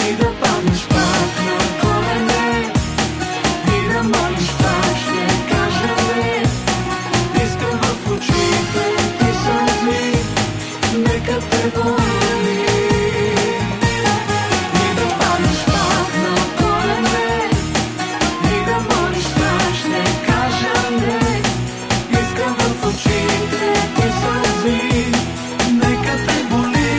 И да паднеш пак на колене, и да молиш пак, ще кажа не. Искам в очите ти сълзи, нека те боли. И да паднеш пак на колене, и да молиш пак, ще кажа не. Искам в очите ти сълзи, нека те боли.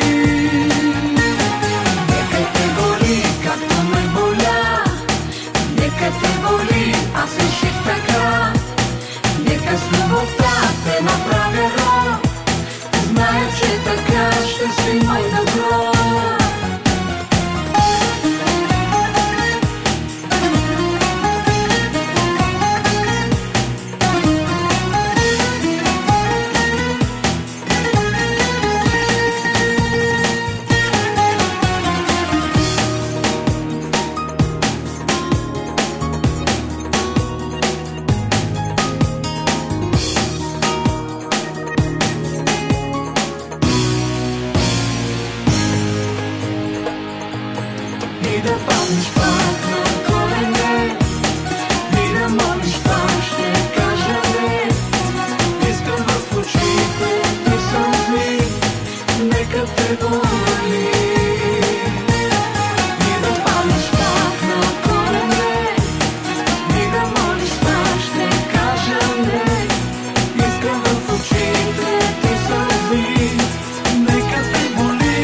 Нека те боли, както ме боля. Нека те боли, аз реших така. Нека с любовта те направя роб. Зная, че така ще си мой добро. И да паднеш пак на колене, и да молиш пак, ще кажа не. Искам в очите ти сълзи, нека те боли. И да паднеш пак на колене, и да молиш пак, ще кажа не. Искам в очите ти сълзи, нека те боли.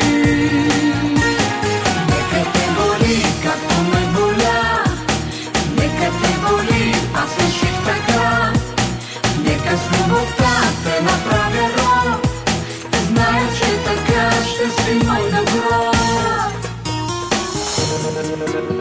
Нека те боли, както ме боля. Нека те боли, аз реших така. Нека с любовта те направя роб. Зная, че така ще си мой добро.